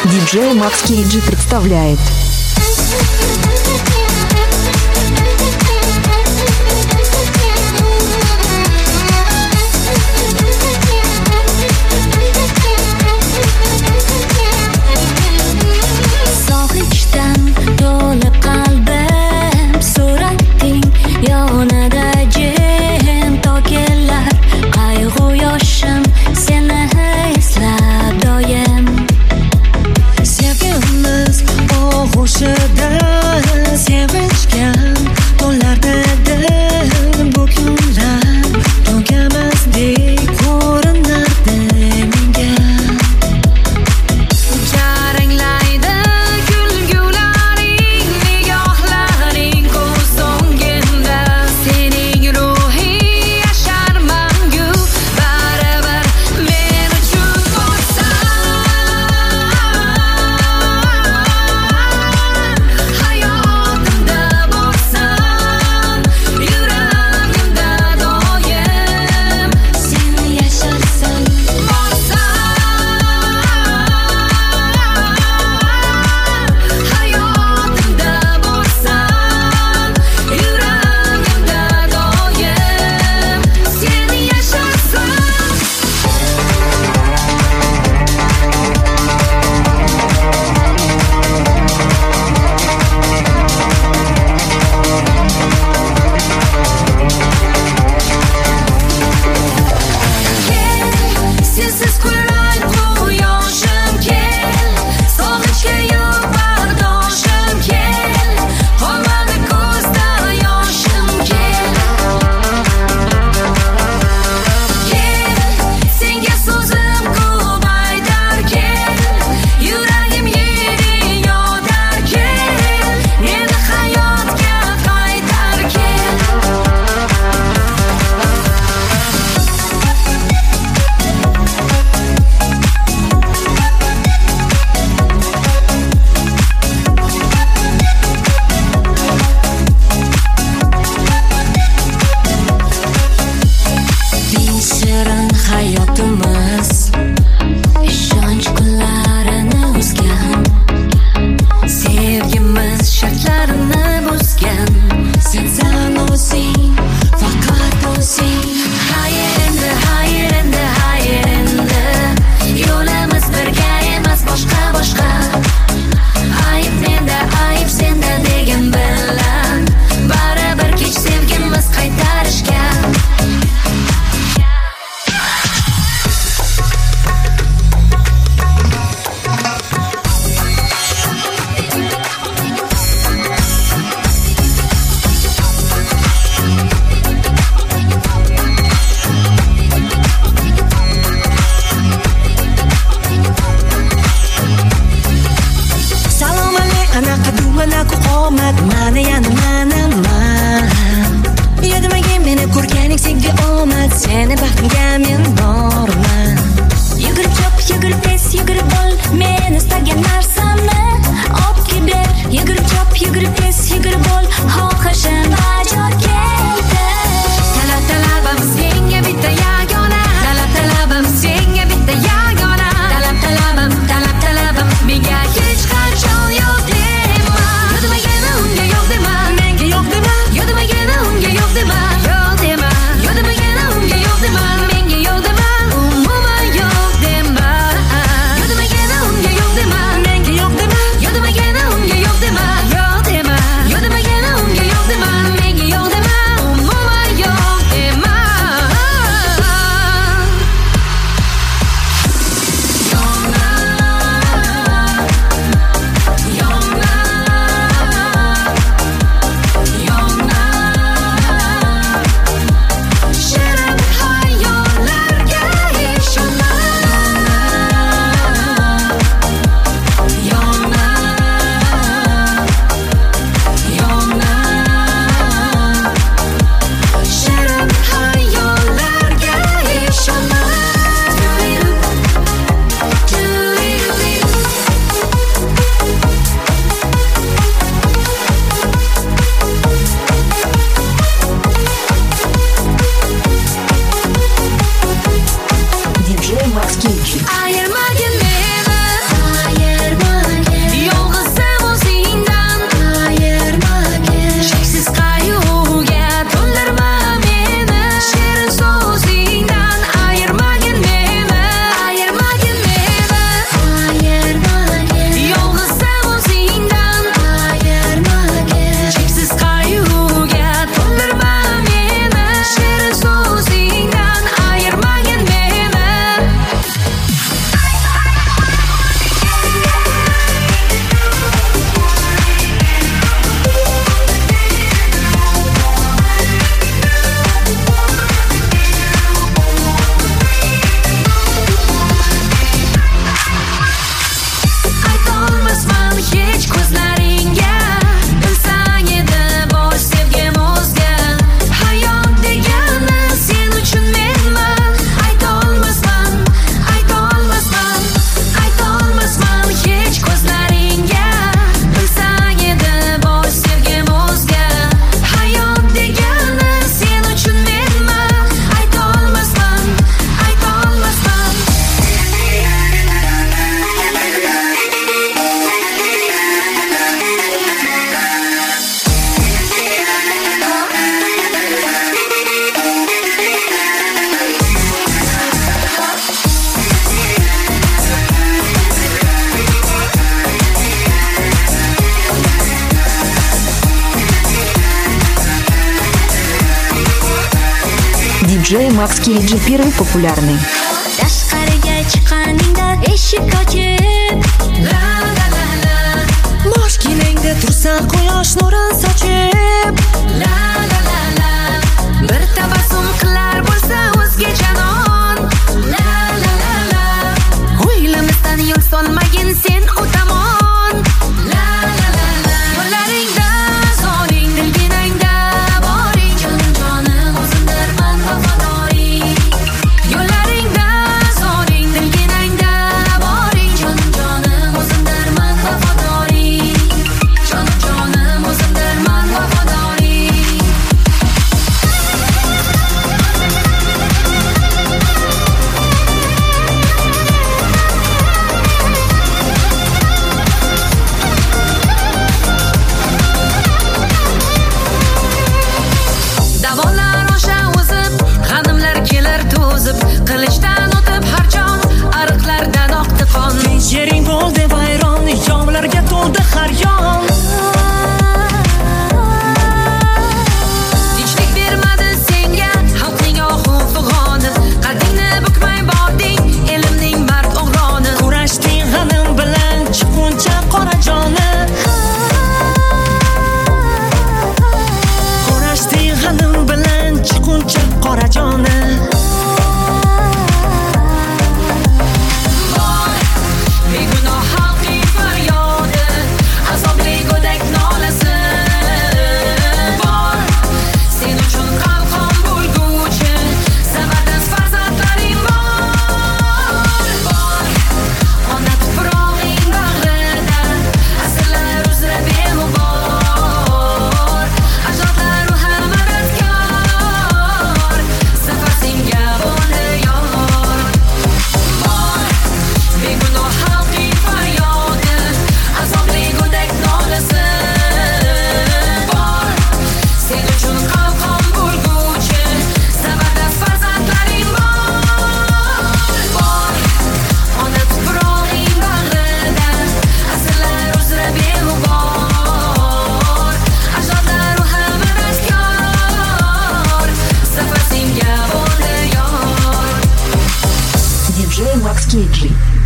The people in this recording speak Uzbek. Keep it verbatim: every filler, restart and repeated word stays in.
Диджей Макс Кейджи представляет. Диджей Макс Кейджи первый популярный. Tashqariga chiqqaningda eshik ochib, la la la la. Mashkinangda tursa quyosh nurin sochib, La la la la. Bir tabassum qilar bo'lsa o'zgacha non, la la la la. O'ylamizdan yo'l solmagin sen u tomon, la la la la. Yo'llaringda zoring, dilginangda boring, jonim jonim o'zimdirman vafodoring. Yo'llaringda zoring, dilginangda boring, jonim jonim o'zimdirman vafodoring. Jonim jonim o'zimdirman vafodoring. Davolar o'sha o'zib, g'animlar kelar to'zib, qilichdan o'tib har jon, ariqlardan oqdi qon. yering bo'ldi vayron, yovlarga to'ldi har yon. Tinchlik bermadi senga xalqning ohu fig'oni, qaddingni bukmay bording elimning mard o'g'roni. Kurashding g'anim bilan chiqquncha qora joni. Kurashding g'anim bilan chiqquncha qora joni. Bor begunoh xalqning faryodi, azobli go'dak nolasi. Bor sen uchun qalqon bo'lguvchi sabatsiz farzandlaring bor. Bor ona tuprog'ing bag'rida, asrlar uzra beg'ubor. Ajdodlaru ham madadkor, safar senga bo'ldi yor. Bor begunoh xalqning faryodi, azobli go'dak nolasi. Bor sen uchun qalqon bo'lguvchi sabatsiz farzandlaring bor. Bor ona tuprog'ing bag'rida, asrlar uzra beg'ubor. Ajdodlaru ham madadkor, safar senga bo'ldi yor. Диджей Макс Кейджи.